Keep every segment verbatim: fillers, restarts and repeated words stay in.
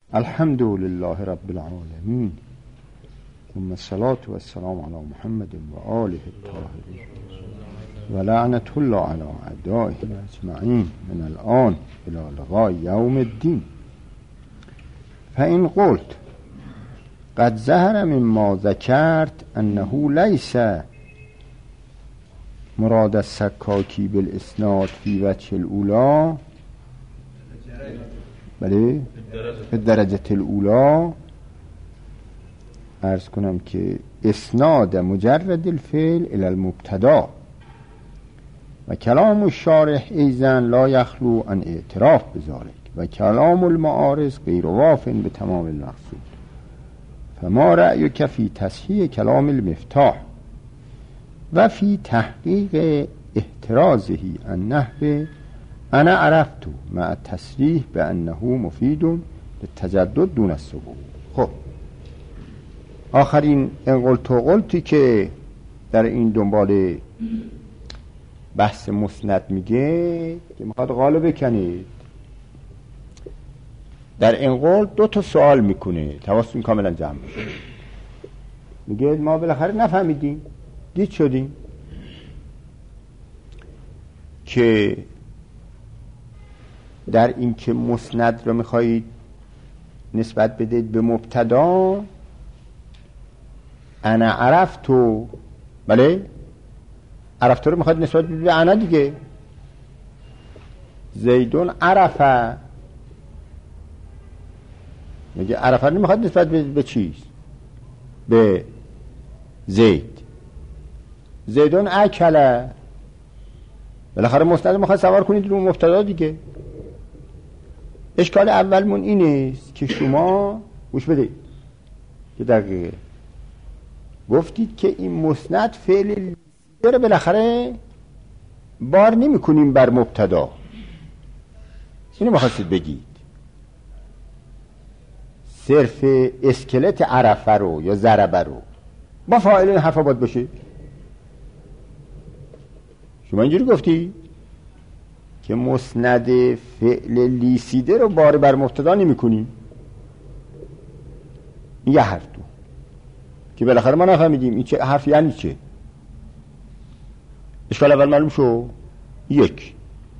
الحمد لله رب العالمين ثم الصلاة والسلام على محمد و آله الطاهرين و لعنة الله على أعدائه أجمعين من الآن إلى لقاء يوم الدين. فإن قلت قد ظهر مما ذكرت أنه ليس مراد السکاکی بالاسناد فی وجه الاولا بله به درجه الاولا، عرض کنم که اسناد مجرد الفعل الى المبتدا و کلام الشارح ایضا لا یخلو عن اعتراف بذلك و کلام المعارض غیر واف به تمام المقصود. فما رأیک فی تصحیح کلام المفتاح و فی تحقیق احترازه عن نحو انا عرفت مع تصریح به انه مفید للتجدد دون الثبوت. خب آخرین انقلت و قلتی که در این دنبال بحث مسند میگه که میخواد قالب بکنید، در انقلت دو تا سوال میکنه، حواستون کاملا جمع بشه. میگه ما بالاخره نفهمیدیم، دید شدیم که در این که مسند رو میخواهید نسبت بدید به مبتدا، انا عرفتو، بله عرفتو رو میخواهید نسبت بدید به انا دیگه. زیدون عرفه، میگه عرفه رو میخواهید نسبت بدید به چیز؟ به زید. زیدون اکله، بالاخره مسند میخواد سوار کنید رو مبتدا دیگه. اشکال اولمون اینه که شما گوش بدید که دقیقه گفتید که این مسند فعل داره، بالاخره بار نمی کنیم بر مبتدا. اینو میخواستید بگید، صرف اسکلت عرفه رو یا ضربه رو با فاعل این حرفا باید باشه. شما اینجوری گفتی که مسند فعل لیسیده رو بار بر مبتدا نمی کنیم. این یه حرف تو که بالاخره ما نفهمیدیم این چه حرف یعنی چه. اشکال اول معلوم شو. یک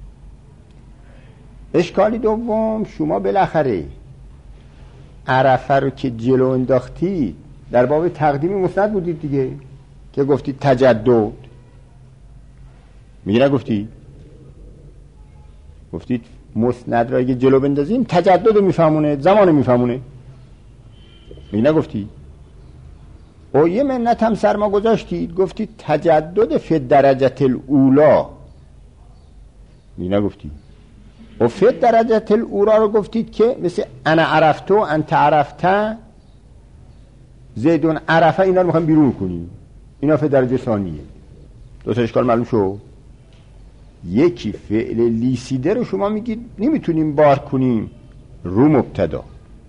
اشکالی دوم، شما بالاخره عرفه رو که جلو انداختی در باب تقدیم مسند بودید دیگه، که گفتید تجدد. میگه نگفتی؟ گفتید مسند را اگه جلو بندازیم تجدد رو میفهمونه، زمان میفهمونه. میگه نگفتی؟ او یه منت هم سر ما گذاشتید، گفتید تجدد فی درجه الاولا. میگه نگفتی؟ و فی درجه الاولا رو گفتید که مثل انا عرفتو، انت عرفته، زیدون عرفه، اینا رو میخوایم بیرون کنیم، اینا فی درجه ثانیه. دو تا اشکال معلوم شو. یکی فعل لیسیده رو شما میگید نمیتونیم بار کنیم رو مبتدا،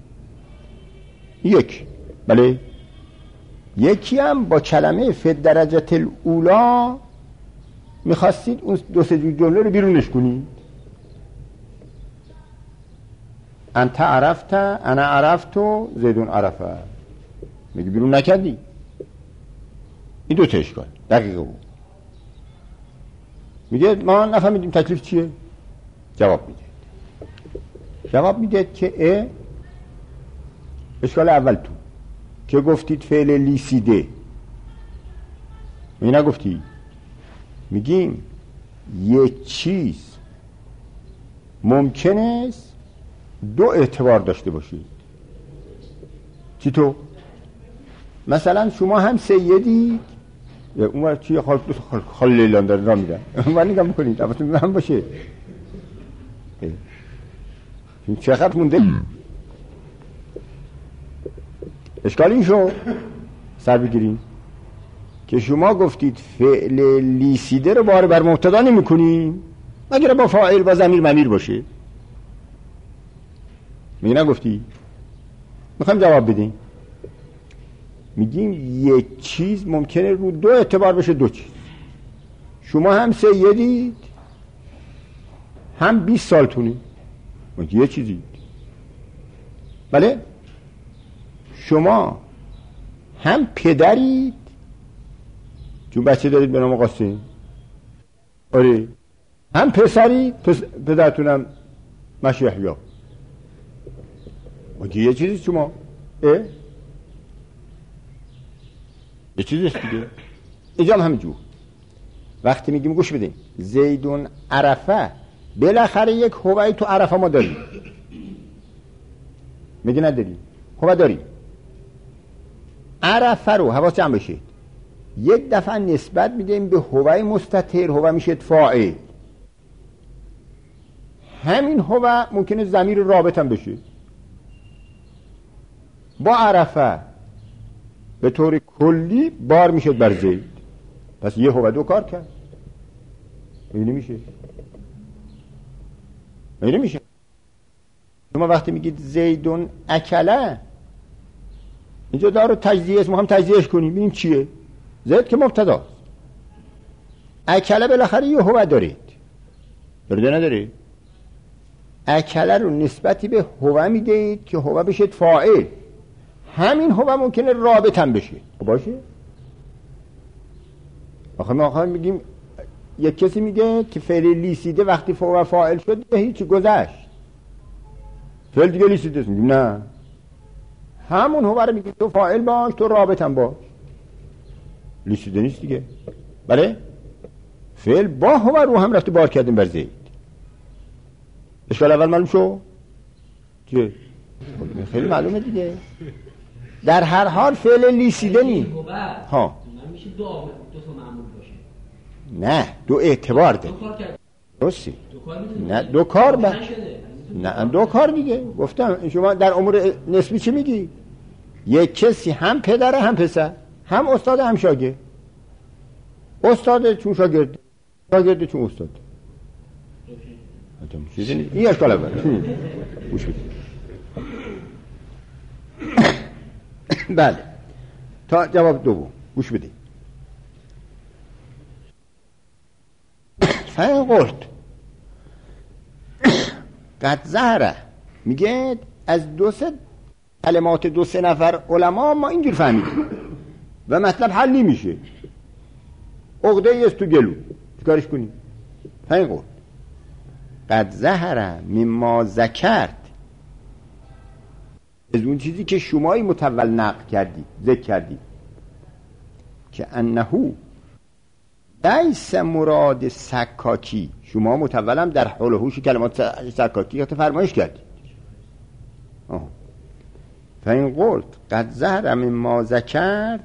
یک بله. یکی هم با کلمه فی درجه الاولا میخواستید اون دو سه جمله رو بیرونش کنید. انت عرفته، انا عرفتو، زیدون عرفه، میگی بیرون نکردی. این دو تا اشکال دقیقه بود. میگه ما نفهمیدیم تکلیف چیه. جواب میده جواب میده که اه اشکال اول تو که گفتید فعل لیسیده، می نگفتی؟ میگیم یک چیز ممکن است دو اعتبار داشته باشید. چی تو؟ مثلا شما هم سیدید، یا اون وقت چیه خال خال لیلان داره را میدن اون وقت نگم بکنید افتون هم باشه. چه خط مونده؟ اشکال این شو سر بگیریم که شما گفتید فعل لیسیده رو بار بر مبتدا نمی کنیم مگر با فاعل با ضمیر ممیر باشه. میگه نگفتی؟ میخوایم جواب بدیم. میگیم یک چیز ممکنه رو دو اعتبار بشه دو چیز. شما هم سیدید هم بیست سالتونی، یه چیزی بله شما هم پدرید چون بچه دارید به نام قاسم، آره، هم پسرید پس... پدرتونم مشی یحیی. اگه یه چیزی شما اه؟ یه چیزی است دیگه. اینجا هم همینجور وقتی میگیم گوش بدین زیدون عرفه، بالاخره یک هوایی تو عرفه ما داریم. میگه نداریم، هوا داریم. عرفه رو حواس جمع بشه، یک دفعه نسبت میدیم به هوای مستتر، هوا میشه فاعل. همین هوا ممکنه ضمیر رابط هم بشه با عرفه، به طور کلی بار میشه بر زید. پس یه هوا دو کار کرد. این نمیشه، این نمیشه. شما وقتی میگید زیدون اکله، اینجا داره تجزیه است، ما هم تجزیهش کنیم ببینیم چیه. زید که مبتداست، اکله بالاخره یه هوا دارید، داره نداره؟ اکله رو نسبتی به هوا میدهید که هوا بشه فاعل. همین هوا ممکنه رابط هم بشه. باشه؟ آخه ما آخه میگیم یک کسی میگه که فعل لیسیده وقتی هوا فاعل شد به هیچ گذشت، فعل دیگه لیسیده است. میگیم نه، همون هوا رو میگیم تو فاعل باش، تو رابط هم باش. لیسیده نیست دیگه. بله؟ فعل با هوا رو هم رفته بار کردیم بر زید. اشکال اول معلوم شو؟ چیه؟ خیلی معلومه دیگه. در هر حال فعل لیسیده نیست. ها میشه دو دو تا معمول باشه. نه، دو اعتبار ده. درستی؟ نه دو کار با... نه دو کار دیگه. گفتم شما در امور نسبی چی میگی؟ یک کسی هم پدره هم پسر، هم استاد هم شاگرد. استاد چون شاگرد، شاگرد چون استاد. این اشکال اول. گوش بدید. بله تا جواب دوم گوش بدید. فهم قلت قد ظهره، میگه از دو سه کلمات دو سه نفر علما ما اینجور فهمیدیم و مطلب حل نمیشه. عقده ای است تو گلو، چیکارش کنیم؟ فهم قلت قد ظهره مما ذکرت، از اون چیزی که شمایی متول نقل کردی ذکر کردی که انهو لیس مراد سکاکی، شما متولم در حول و حوش کلمات سکاکی که فرمایش کردی. فین قلت قد ظهر مما ذکرت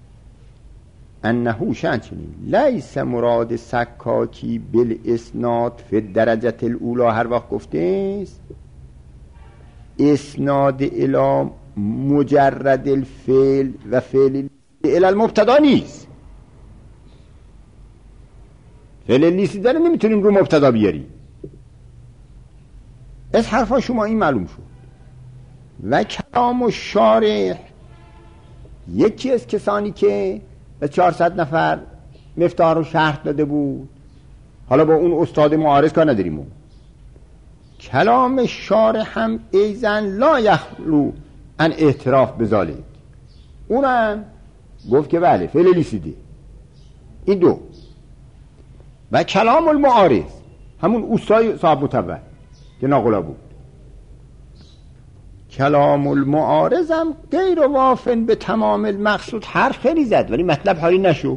انهو شأن چنین لیس مراد سکاکی بالاسناد فی درجه الاولی، هر وقت گفته است اسناد الی مجرد الفعل و فعل الی المبتدا نیست. فعل لیسیده رو نمیتونیم رو مبتدا بیاریم. از حرفا شما این معلوم شد. و کلام و شارح یکی از کسانی که به چهارصد نفر مفتاح رو شرح داده بود، حالا با اون استاد معارض کار نداریم، اون کلام شارح هم ایزن لا یخلو ان اعتراف بذالک، اونم گفت که بله فعل لیسیده. این دو. و کلام المعارض همون اوستای صاحب متول که ناقلا بود، کلام المعارض هم غیر وافن به تمام المقصود، حرف خیلی زد ولی مطلب حالی نشو.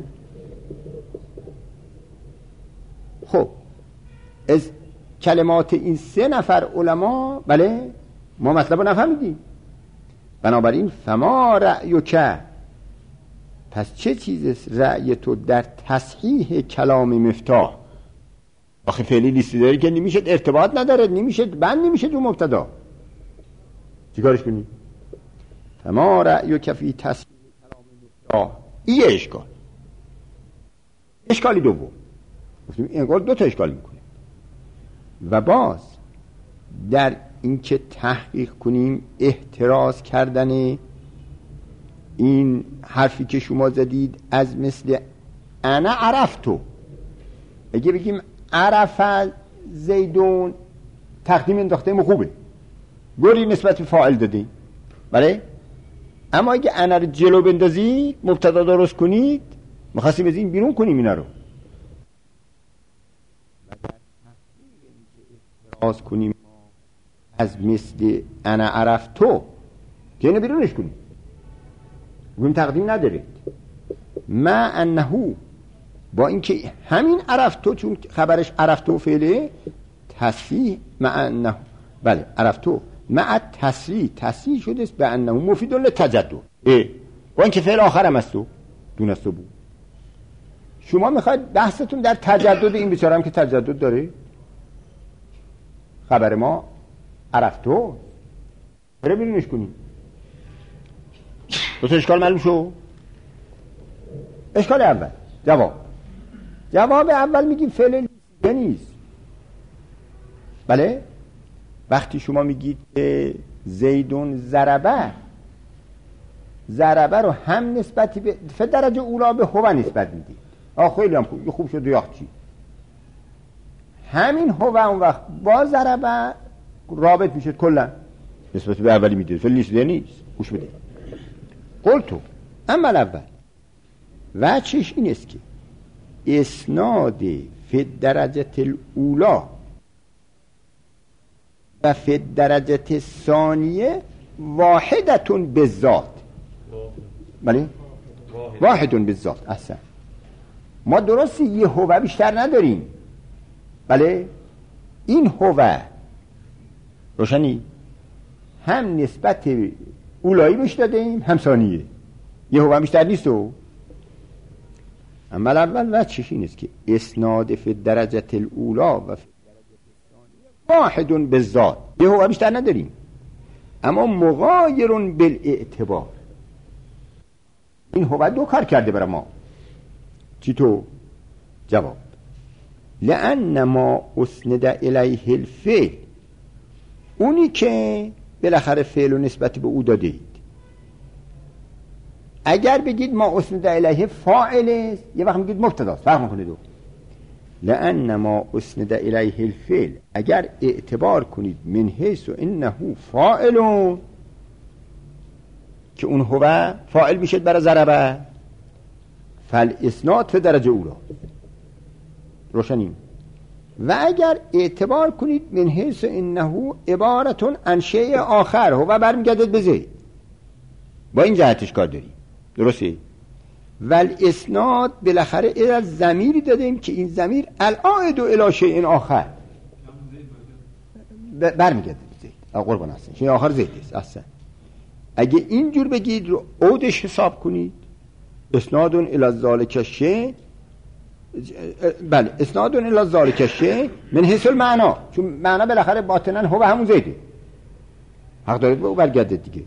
خب از کلمات این سه نفر علما بله ما مطلب رو نفهمیدیم. بنابراین فما رأیک، پس چه چیز رأی تو در تصحیح کلام مفتاح؟ آخه فعلی لیستی داری که نمیشه ارتباط نداره، نمیشه بند نمیشه دو مبتدا، چی کارش کنی؟ فما رأیک فی تصحیح کلام مفتاح، این اشکال. اشکالی دوم گفتیم اینقدر دو تا اشکال میکنه و باز در اینکه تحقیق کنیم احتراز کردن این حرفی که شما زدید از مثل انا عرفتو، اگه بگیم عرف زیدون تقدیم انداخته ما خوبه، گوری نسبت فاعل دادی بله؟ اما اگه انا رو جلو بندازید، مبتدا درست کنید، می‌خواستیم از این بیرون کنیم اینا رو. اعتراض کنیم از مثل انا عرفتو که اینو بیرونش کنیم، بگیم تقدیم ندارید. ما انهو، با اینکه همین عرفتو چون خبرش عرفتو فعله تصریح، ما انه بله عرفتو مع تصریح تصریح شده است به انه مفید للتجدد، با اینکه فعل آخرم است و دونسته بود. شما میخواید بحثتون در تجدد این بیچاره هم که تجدد داره، خبر ما عرفتو بره بیرونش کنیم. دو تا اشکال معلوم شو. اشکال اول جواب جواب اول میگیم فعل نیست. بله وقتی شما میگید که زیدون ضربه، ضربه رو هم نسبتی به درجه اولا به هو نسبت میدید. آه خیلی هم خوب, خوب شد یا چی، همین هو اون وقت با ضربه رابط میشه کلا نسبت به اولی میدید. فعل نیست نیست. گوش بده. قلتو اما اول وجهش این است که اسناد فی درجه الاولا و فی درجه ثانیه واحدتون بالذات. بله واحدون بالذات. اصلا ما درست یه هوه بیشتر نداریم. بله این هوه روشنی هم نسبت اولایی بهش دادیم هم ثانیه، یه هوه بیشتر نیست. و اما اول وجهش این است که اسناد فی درجه الاولا و فی واحدون بالذات، یه هوه بیشتر نداریم، اما مغایرون بالاعتبار. این هوه دو کار کرده برای ما. چی تو؟ جواب لأن ما اسند الیه الفعل، اونی که بالاخره فعل و نسبت به او دادید، اگر بگید ما اسند الیه فاعل است، یه وقت میگید مبتدا است، فرق میکنه دو. لأن ما اسند الیه الفعل، اگر اعتبار کنید من حیث انه فاعل، که اون هو فاعل میشد برای ضربه، فالاسناد فی درجه اولا. روشنیم. و اگر اعتبار کنید من حیث انه عبارتون عن شیء آخر، هو برمیگردد به زید، با این جهتش کار داریم. درسته؟ والاسناد بالاخره الى ضمیری دادیم که این ضمیر العائد الی شیء آخر برمیگرده به زید. قربان هستن شیء آخر زید است. اصلا اگه اینجور بگید رو عودش حساب کنید، اسنادون الی ذالک الشیء، بله اسنادون الی ذالک الشیء من حیث المعنا، چون معنا بالاخره باطنا هو همون زیده، حق دارید به او برگردید دیگه.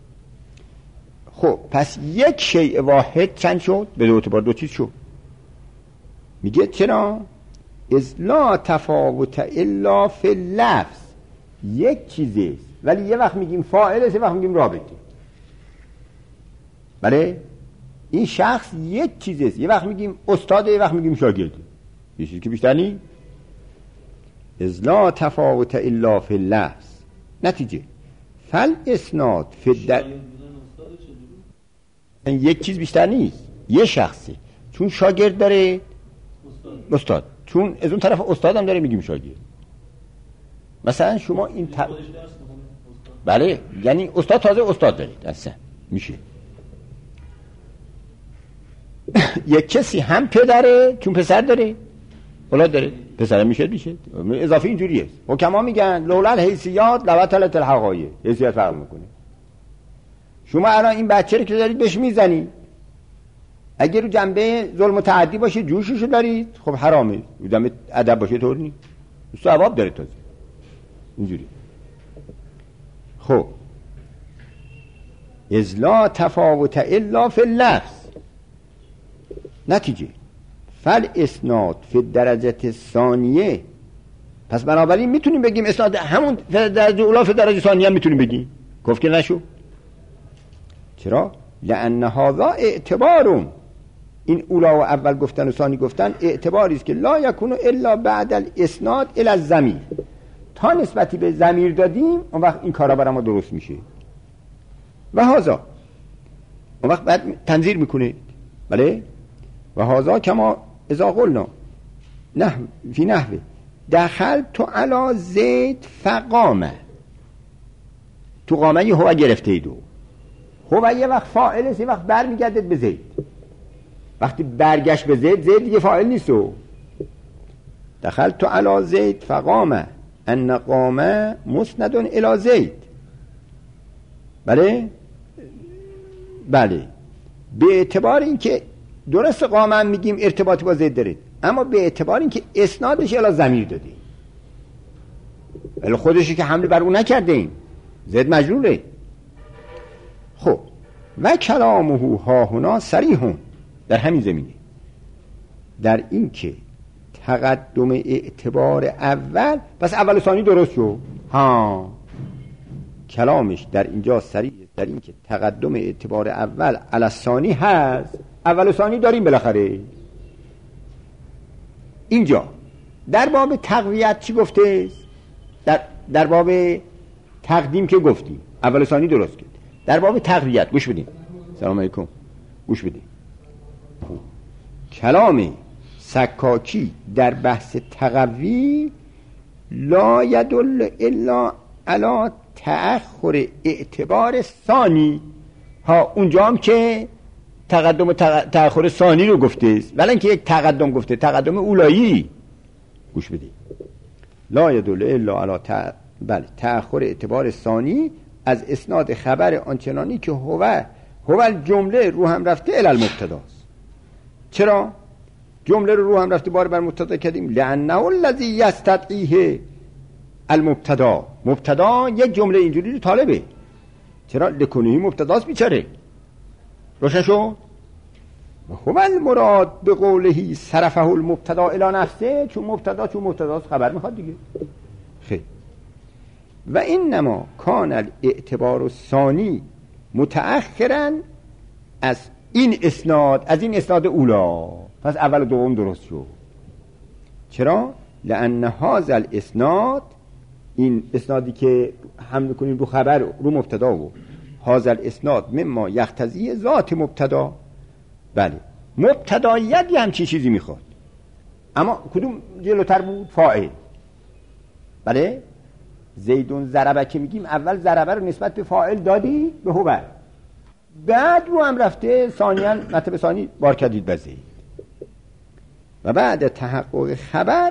خب پس یک شیء واحد چند شد؟ به دو اعتبار دو چیز شد. میگه چرا؟ از لا تفاوت الا فی اللفظ، یک چیزه ولی یه وقت میگیم فاعل است، یه وقت میگیم رابطه. بله این شخص یک چیزه، یه وقت میگیم استاد، یه وقت میگیم شاگرد، یه چیزی که بیشتر نیست. از لا تفاوت الا فی اللفظ. نتیجه فل اسناد فی در یک چیز بیشتر نیست، یه شخصی، چون شاگرد داره استاد, استاد. چون از اون طرف استاد هم داره میگیم شاگرد. مثلا شما این ت... بله یعنی استاد تازه استاد دارید اصلا میشه. یک کسی هم پدره چون پسر داره اولاد داره، پسر میشه میشه اضافه اینجوریه. حکما میگن لولا الحیثیات لبطلت الحقایق، حیثیت فرق میکنه. شما الان این بچه رو که دارید بهش میزنید، اگر رو جنبه ظلم و تعدی باشه جوششو دارید، خب حرامه. رو جنبه ادب باشه طور نیست، ثواب داره تازه اینجوری. خب از لا تفاوت الا فی اللفظ. نتیجه فل اسناد فی درجه ثانیه. پس بنابراین میتونیم بگیم اسناد همون درجه اولا فی درجه ثانیه هم میتونیم بگیم. گفت که نشو. چرا؟ لأن هذا اعتبارون، این اولا و اول گفتن و ثانی گفتن اعتباری است که لا یکون الا بعد الاسناد الی الضمیر. تا نسبتی به ضمیر دادیم اون وقت این کارا برای ما درست میشه. و هازا اون وقت بعد تنظیر میکنه بله و هازا کما اذا قلنا نحو فی نحوه دخل تو علا زید فقامه تو قامه یه هو گرفته ایدو هو یه وقت فاعل است یه وقت برمیگردد به زید وقتی برگشت به زید زید دیگه فاعل نیستو دخل تو علا زید فقامه ان قامه مسند الی زید بله بله به اعتبار اینکه درست قامه هم میگیم ارتباطی با زید دارید اما به اعتبار اینکه اسنادش الی ضمیر دادیم ولی خودشی که حمله بر اون نکرده ایم زید مجروره خب و کلامه ها هنا صریحون در همین زمینه در این که تقدم اعتبار اول پس اول و ثانی درست شو ها کلامش در اینجا صریح در این که تقدم اعتبار اول علی ثانی هست اول و ثانی داریم بالاخره اینجا در باب تقویت چی گفته در در باب تقدیم که گفتیم اول و ثانی درست کرد در باب تقویت گوش بدین سلام علیکم گوش بدین کلام سکاکی در بحث تقوی لا یدل الا علی تأخر اعتبار ثانی ها اونجا هم که تقدم و تأخر ثانی رو گفته است ولی اینکه یک تقدم گفته تقدم اولایی گوش بدید لا یدل الا علی ت... بله تأخر اعتبار ثانی از اسناد خبر آنچنانی که هو هو جمله رو هم رفته الی المبتداست چرا جمله رو رو هم رفته بار بر مبتدا کردیم لانه الذی یستدعیه المبتدا مبتدا یک جمله اینجوری طالبه چرا لکنهی مبتداست بیچاره روشن شد هو المراد به قوله صرفه المبتدا الی نفسه چون مبتدا چون مبتداست خبر میخواد دیگه خیلی و انما کان الاعتبار الثانی متأخرا از این اسناد از این اسناد اولا پس اول و دوم درست شد چرا لان هذا الاسناد این اسنادی که حمل کنیم رو خبر رو مبتدا و هذا الاسناد مما یقتضی ذات مبتدا بله مبتدایت یه همچین چیزی میخواد اما کدوم جلوتر بود فاعل بله زیدون ضربه که میگیم اول ضربه رو نسبت به فاعل دادی به هو بعد رو هم رفته ثانیاً مطلب ثانی بار کردید به زید و بعد تحقق خبر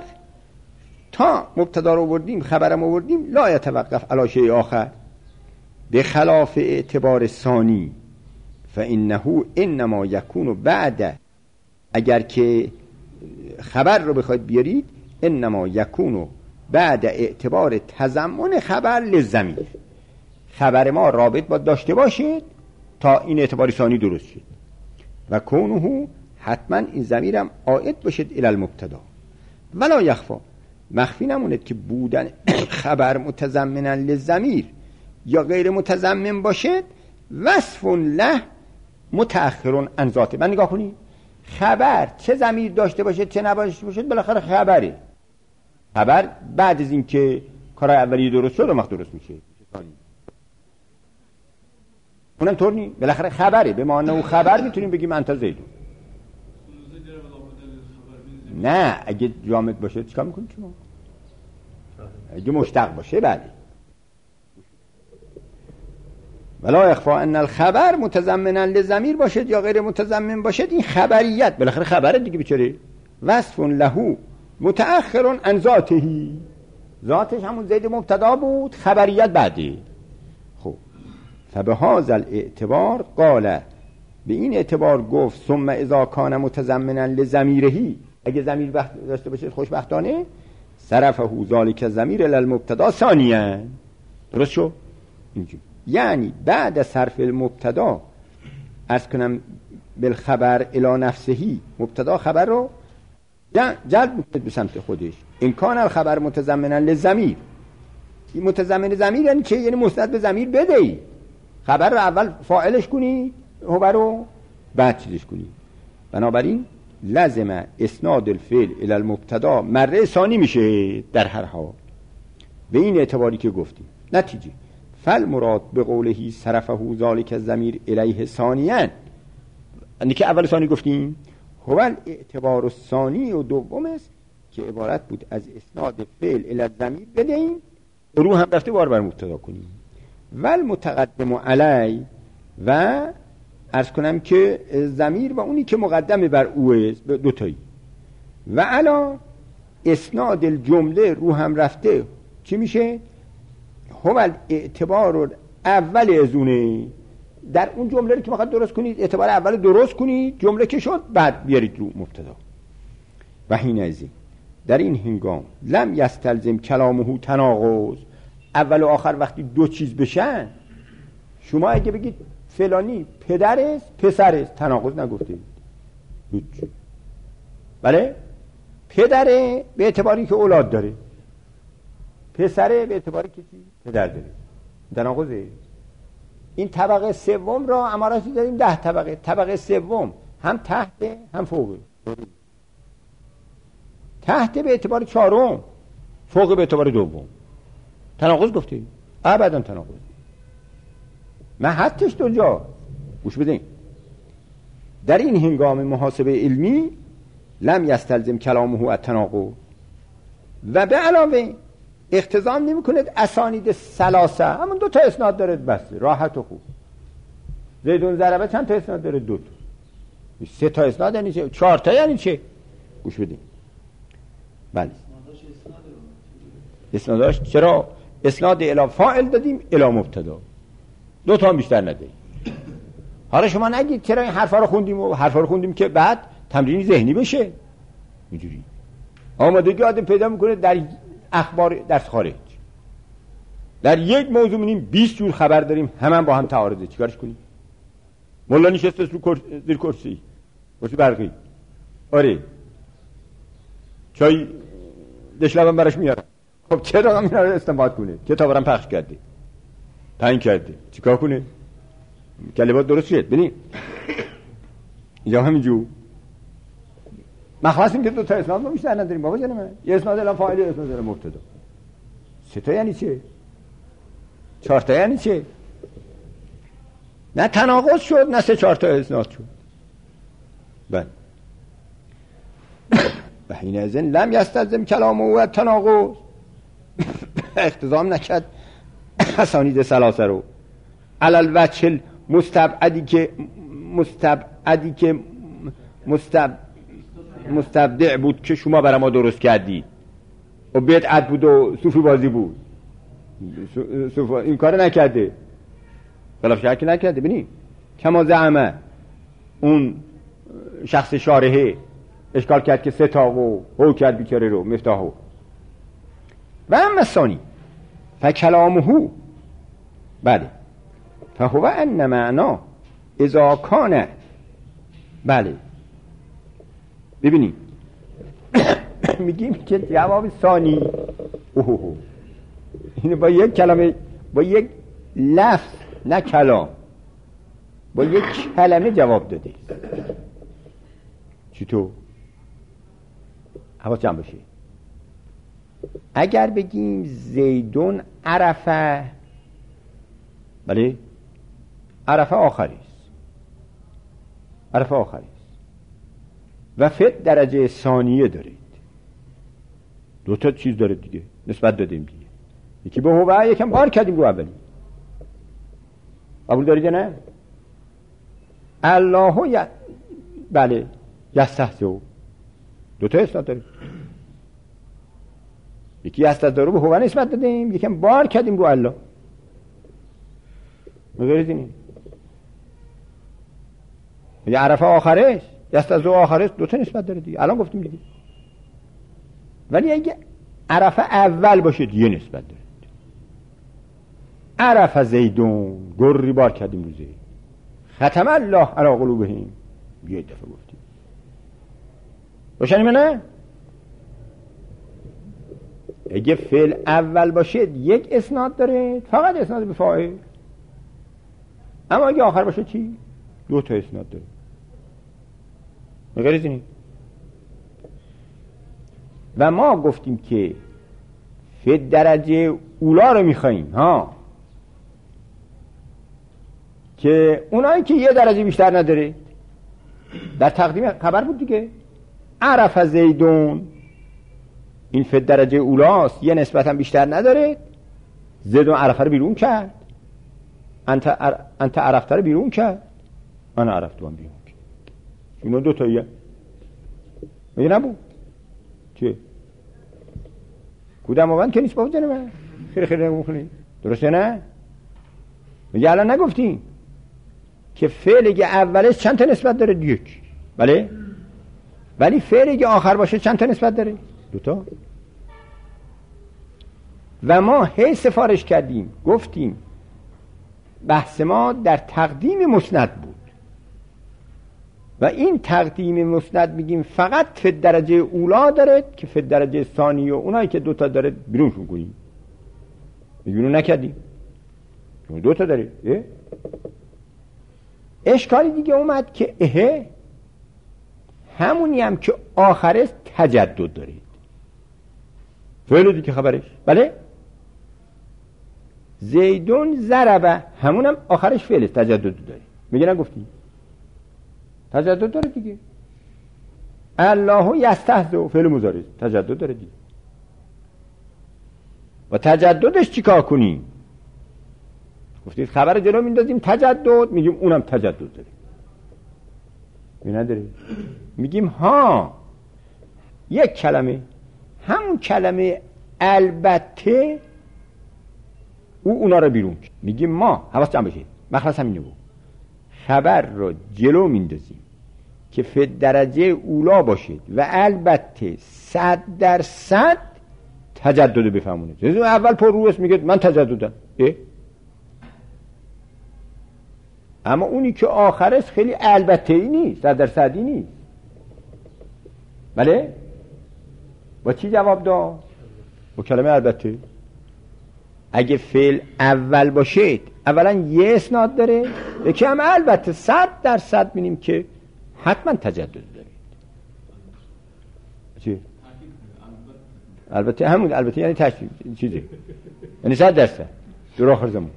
تا مبتدا رو آوردیم خبرم آوردیم لا یتوقف علی شیء آخر به خلاف اعتبار ثانی فانه انما یکون بعد اگر که خبر رو بخواید بیارید انما یکون بعد اعتبار تضمن خبر للضمیر خبر ما رابط با داشته باشید تا این اعتبار ثانی درست شد و کونه حتما این ضمیرم عائد باشد الی المبتدا ولا یخفا مخفی نموند که بودن خبر متضمنا للضمیر یا غیر متضمن باشد وصف له متأخر عن ذاته. من نگاه کنید خبر چه ضمیر داشته باشه چه نباشته باشه بالاخره خبره خبر بعد از این که کارهای اولیه درست شد وقت درست میشه اونم طور نی بالاخره خبره به معنی اون خبر میتونیم بگیم انت زیدون نه اگه جامد باشه چیکار میکنید شما اگه مشتق باشه بله ولا یخفا ان الخبر متضمنا للضمیر باشد یا غیر متضمن باشد این خبریت بالاخره خبره دیگه بیچاره وصف له متأخر عن ذاته ذاتش همون زید مبتدا بود خبریت بعدی خب فبهذا الاعتبار قال به این اعتبار گفت ثم اذا کان متضمنا لضمیره اگه ضمیر داشته باشه خوشبختانه صرفه ذلک الضمیر الی المبتدا ثانیا درست شو اینجوری یعنی بعد صرف المبتدا از کنم بالخبر الی نفسهی مبتدا خبر رو جلب میکنه به سمت خودش امکان الخبر متضمنا للضمیر این متضمن ضمیر یعنی چه یعنی مستند به ضمیر بدهی خبر رو اول فاعلش کنی هو رو بعد چیزش کنی بنابراین لازم اسناد الفعل الی المبتدا مره ثانی میشه در هر حال به این اعتباری که گفتیم نتیجه فالمراد به قوله صرفه ذلك الضمیر الیه ثانیاً، یعنی که اول ثانی گفتیم هو الاعتبار الثانی و دوم است که عبارت بود از اسناد فعل الی الضمیر بدهیم رو هم رفته بار بر مبتدا کنیم ول متقدم علی و عرض کنم که ضمیر و اونی که مقدم بر او است دو تایی و علا اسناد الجمله رو هم رفته چی میشه؟ هو اعتبار اول از اونه، در اون جمله رو که میخواد درست کنید اعتبار اول درست کنید، جمله که شد بعد بیارید رو مبتدا. و حین ازی در این هنگام لم یستلزم کلامه تناقض، اول و آخر وقتی دو چیز بشن، شما اگه بگید فلانی پدر است پسر است تناقض نگفتید، بله؟ پدره به اعتباری که اولاد داره، پسره به اعتباری که پدر داره، تناقضه. این طبقه سوم را اماراتی داریم ده طبقه، طبقه سوم هم تحت هم فوقه، تحت به اعتبار چهارم، فوق به اعتبار دوم، تناقض گفتیم؟ ابدا تناقض نه، حدش دو جا. گوش بدین، در این هنگام محاسبه علمی لم یستلزم کلامه التناقض و به علاوه اختزام نمی کند اسانید ثلاثه، همون دو تا اسناد داره بس راحت و خوب. زیدون ضربه چند تا اسناد داره؟ دو تا. سه تا اسناد یعنی چه؟ چهار تا یعنی چه؟ گوش بدین. بله اسناداش چرا اسناد الی فاعل دادیم الی مبتدا، دو تا بیشتر ندهیم. حالا شما نگید چرا این حرفا رو خوندیم و حرفا رو خوندیم که بعد تمرین ذهنی بشه. اینجوری آمادگی آدم پیدا میکنه در اخبار در خارج، در یک موضوع می‌بینیم بیست جور خبر داریم، همه هم با هم تعارضه، چیکارش کنیم؟ مولا نشسته رو کرس... زیر کرسی کرسی برقی، آره چای دشلبم براش میارن، خب چرا اینا رو استنباط کنه؟ کتابارم پخش کرده پنگ کرده، چیکار کنه؟ کلمات درست شد. ببین اینجا همینجور مخواستیم که دو تا اسناد ما بیشتر نداریم بابا جان من، یه اسناد الان فاعل، یه اسناد الان مبتدا. سه تا یعنی چه؟ چهار تا یعنی چه؟ نه تناقض شد نه سه چهار تا اسناد شد. بله و حین ازن لم یستلزم کلامه و تناقض، اختزام نکرد اسانید ثلاثه رو علل وجه مستبعدی که مستبعدی که مستب مستبدع بود که شما برای ما درست کردید و بدعت بود و صوفی بازی بود. صوفی این کار نکرده، خلاف شرک نکرده. ببینید کما زعمه اون شخص شارحه اشکال کرد که سه تا و هو کرد بیچاره رو مفتاحو. و اما ثانی فکلامه بله فهو ان معنا اذا کان، بله ببینید میگیم که جواب ثانی اوه اینو با یک کلمه، با یک لفظ نه کلام، با یک کلمه جواب داده. چطور؟ حواس جمع باشه. اگر بگیم زیدون عرفه، بله عرفه آخری است، عرفه آخری است و فت درجه ثانیه دارید، دو تا چیز داره دیگه نسبت دادیم دیگه، یکی به هو یکم بار کردیم رو اولی. قبول دارید نه؟ الله ی... بله یستهزئ، دو تا اسناد داریم، یکی یستهزئ رو به هو نسبت دادیم، یکم بار کردیم رو الله. مگه اینه یه عرفه آخرش یستهزئ آخرش دو تا نسبت داره دیگه، الان گفتیم دیگه. ولی اگه عرفه اول باشه دیگه نسبت داره. عرفه زیدون گری بار کردیم روزه، ختم الله علی قلوبهم یه دفعه گفتیم. روشنی منه؟ اگه فعل اول باشه یک اسناد داره، فقط اسناد به فاعل. اما اگه آخر باشه چی؟ دو تا اسناد داره. مگه اینی؟ و ما گفتیم که فی درجه اولا رو میخواییم ها، که اونایی که یه درجه بیشتر نداره در تقدیم خبر بود دیگه. عرف زیدون این فی درجه اولاست، یه نسبت هم بیشتر نداره. زیدون عرفه رو بیرون کرد، انت, عر... انت عرفته رو بیرون کرد، من عرفته هم بیرون کرد. اینا دو تاییه میگه نبود چه کودم آوند که نیست با جنه من خیلی خیلی نگو خیلی درسته نه؟ میگه الان نگفتیم که فعلی که اولش چند تا نسبت داره؟ یک. بله؟ ولی فعلی که آخر باشه چند تا نسبت داره؟ دوتا. و ما هی سفارش کردیم گفتیم بحث ما در تقدیم مسند بود و این تقدیم مسند میگیم فقط فی درجه اولا داره که فی درجه ثانی و اونایی که دوتا داره بیرونشون کنیم. میگیم نکردیم دوتا داره. اه؟ اشکالی دیگه اومد که اه همونی هم که آخرش تجدد دارید فعل دیگه خبرش. بله زیدون ضربه همونم آخرش فعل تجدد داره. میگه نگفتی تجدد داره دیگه. الله یستهزئ فعل مضارع تجدد داره دیگه. و تجددش چیکار کنیم؟ گفتید خبر جلو میندازیم تجدد، میگیم اونم تجدد داره. می نداره. میگیم ها یک کلمه همون کلمه البته او اونا رو بیرون کرد. میگیم ما حواس جمع بشه مخلص همینه بود خبر رو جلو میندازیم که فی درجه اولا باشید و البته صد درصد تجدد بفهمونه. اول پر روست میگه من تجددم اه؟ اما اونی که آخرش خیلی البته ای نیست، صد درصدی نیست. بله با چی جواب داد؟ با کلمه البته. اگه فعل اول باشه اولا یه اسناد داره یکی هم البته صد درصد بینیم که حتما تجدد داره. چی؟ البته همون البته یعنی تشریف چیزی یعنی صد درصد در آخر زمان.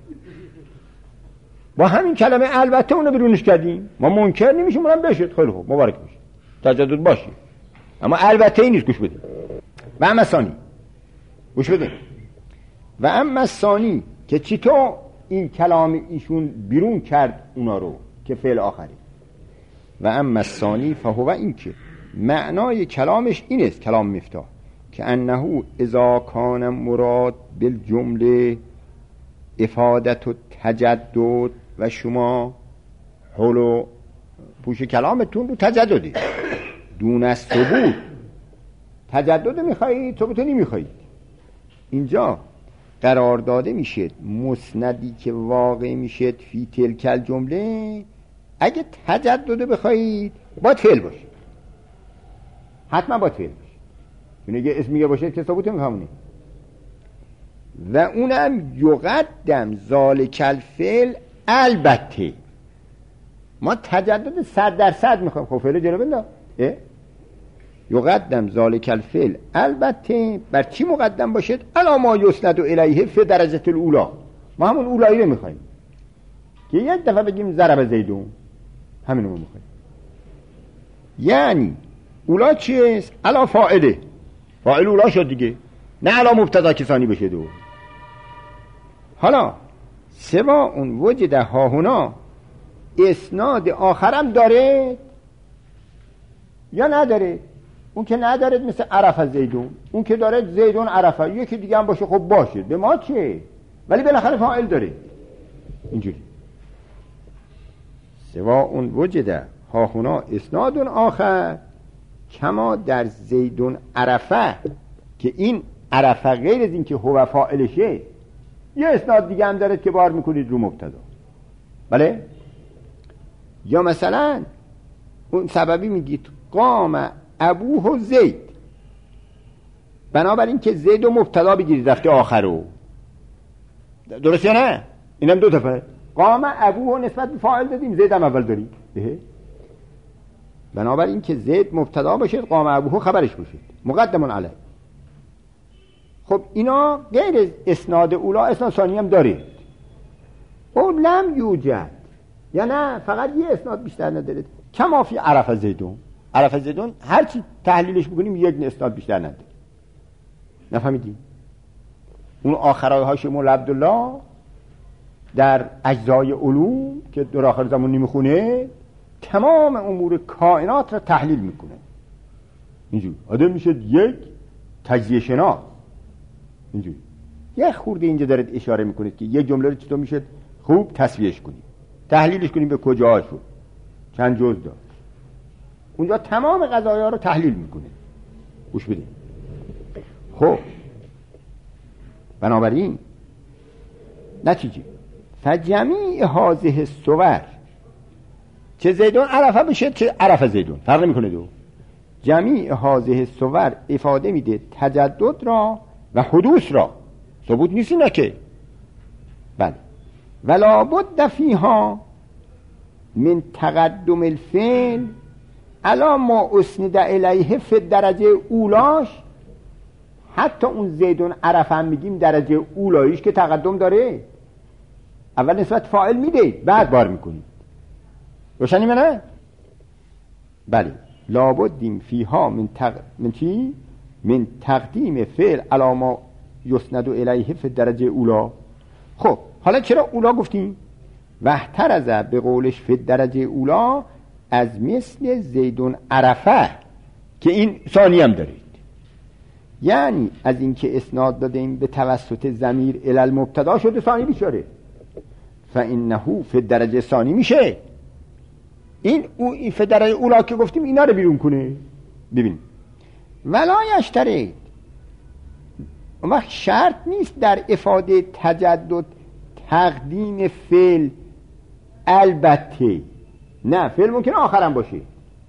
با همین کلمه البته اونو بیرونش کردیم. ما منکر نمیشیم اونم بشید خیلی خوب مبارک میشه تجدد باشه اما البته ای نیست. گوش بدیم. و اما ثانی گوش بدیم. و اما ثانی که چطور این کلام ایشون بیرون کرد اونا رو که فعل آخری. و اما ثانی فهو این که معنای کلامش این است کلام مفتاح که انه اذا کان مراد بالجمله افادت و تجدد و شما حول پوش کلامتون رو تجددی دون از ثبوت تجدد میخواهید ثبوت نمیخواهید. اینجا قرار داده میشه مسندی که واقع میشه فی تلک الجمله اگه تجدد بخواهید باید فعل باشه حتما باید فعل باشه چون اگه اسمیه باشه که ثبوت میفهمونه. و اونم یقدم ذالک الفعل البته ما تجدد صد درصد میخوایم. خب فعل جلو بندا یقدم ذالک الفعل البته بر چی مقدم باشد؟ الا ما یسند الیه فی درجه الاولا. ما همون اولایی رو میخوایم که یک دفعه بگیم ضرب زیدون همینو میخوایم. یعنی اولا چیست؟ الا فاعله فاعل اولا شد دیگه نه الا مبتدا کسانی بشه دو. حالا سوا اون وجد ها هنا اسناد آخرم داره یا نداره؟ اون که نداره مثل عرفه زیدون، اون که داره زیدون عرفه، یکی دیگه هم باشه خب باشه به ما چه؟ ولی بالاخره فاعل داره اینجوری. سوا اون وجد ها هنا اسناد آخر کما در زیدون عرفه که این عرفه غیر از این که هو فاعلشه یه اسناد دیگه هم داره که بار میکنید رو مبتدا. بله؟ یا مثلا اون سببی میگید قام ابوه و زید بنابراین که زید و مبتدا بگیرید رفته آخر رو درست یا نه؟ اینم دو دفعه قام ابوه نسبت به فاعل دادیم زید هم اول داریم بنابراین که زید مبتدا باشید قام ابوه خبرش باشید مقدمون علیه. خب اینا غیر اسناد اولا اسناد ثانی هم داره. او لم یوجد یا نه فقط یه اسناد بیشتر نداره. کما فی عرف زیدون، عرف زیدون هر چی تحلیلش بکنیم یک اسناد بیشتر نداره. نفهمیدی؟ اون آخرای هاشم عبدالله در اجزای علوم که در آخر زمان نمیخونه تمام امور کائنات را تحلیل میکنه. اینجوری آدم میشه یک تجزیه شناس. اینجوری یک خورده اینجا دارید اشاره میکنید که یک جمله رو چطور میشه خوب تصفیهش کنید، تحلیلش کنید، به کجا شد، چند جزء داشت. اونجا تمام قضایا رو تحلیل میکنه. گوش بدید. خب بنابراین نتیجه فجمیع هذه الصور، چه زیدون عرفه بشه چه عرفه زیدون فرق نمیکنه، دو جمیع هذه الصور افاده میده تجدد را و حدوث را. ثبوت نیست نه که بله. ولا بد فیها من تقدم الفعل علی ما اسند الیه فی درجه اولاش. حتی اون زیدون عرفه هم میگیم درجه اولایش که تقدم داره، اول نسبت فاعل میده بعد بار میکنید. روشنی منه؟ بله. لابدیم فیها من تق... من چی؟ من تقدیم فعل علی ما یسند الیه فی درجه اولا. خب حالا چرا اولا گفتیم؟ واحترز به قولش فی درجه اولا از مثل زیدون عرفه که این ثانی هم دارید، یعنی از اینکه اسناد دادیم به توسط ضمیر الی المبتدا شده ثانی بیچاره، فانه فی درجه ثانی میشه. این او این فی درجه اولا که گفتیم اینا رو بیرون کنه. ببین ولا یشترط، اون وقت شرط نیست در افاده تجدد تقدیم فعل. البته نه، فعل ممکنه آخرم باشه.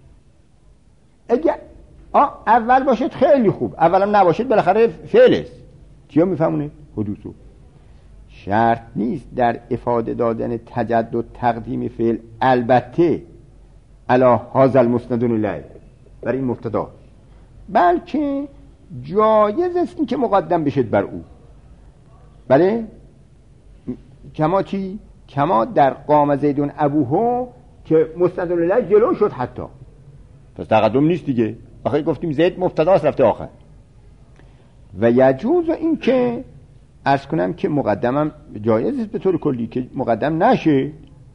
اگه اول باشد خیلی خوب، اولم نباشد بالاخره فعل است. چیا میفهمونه؟ حدوثو. شرط نیست در افاده دادن تجدد تقدیم فعل البته علی هذا المسند الیه برای این مبتدا، بلکه جایز است این که مقدم بشد بر او. بله کما چی؟ کما در قام زیدون ابوه که مسند الیه جلو شد حتی، پس تقدم نیست دیگه. آخه گفتیم زید مبتداست رفته آخر. و یجوز این که عرض کنم که مقدمم جایز است به طور کلی که مقدم نشه،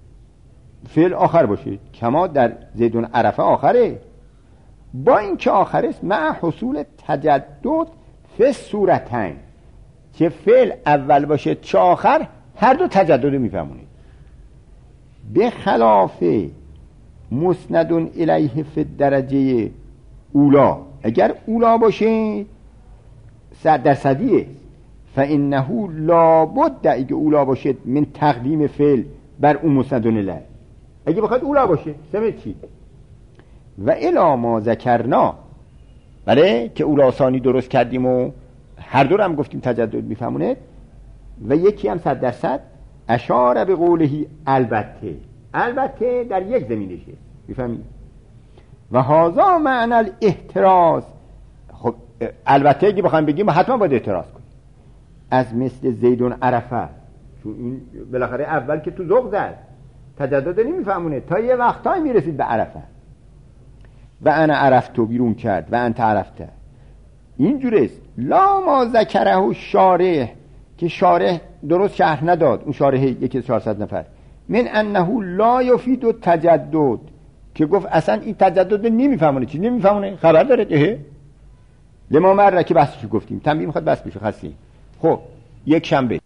فعل آخر باشه. کما در زیدون عرفه آخره، با این که آخر است مع حصول تجدد فی صورتین، چه فعل اول باشه چه آخر هر دو تجدد میفهمونید. به خلاف مسند الیه فی درجه اولا، اگر اولا باشه صد درصدیه، فانه لابد اگه اولا باشه من تقدیم فعل بر اون مسند الیه. اگه بخواد اولا باشه سمت چی؟ و الی ما ذکرنا، بله که اولا ثانی درست کردیم و هر دو رو هم گفتیم تجدد میفهمونه. و یکی هم صد درصد اشاره به قولهی البته، البته در یک زمینشه میفهمید. و هذا معنی الاحتراز. خب البته اگه بخوایم بگیم حتما باید اعتراض کنیم از مثل زیدون عرفه، چون این بالاخره اول که تو ذوق زد تجدد نمیفهمونه تا یه وقتایی میرسید به عرفه. و انا عرفتو بیرون کرد و انت عرفته. اینجوری است. لا ما ذکره شارح، که شارح درست شرح نداد، اون شارح یکی از چهارصد نفر، من انه لا یفید التجدد، که گفت اصلا این تجدد نمیفهمونه. چی نمیفهمونه؟ خبر داره ده لما مره که بحثش گفتیم تنبیه میخواد بس بشه خاصی. خب یک شنبه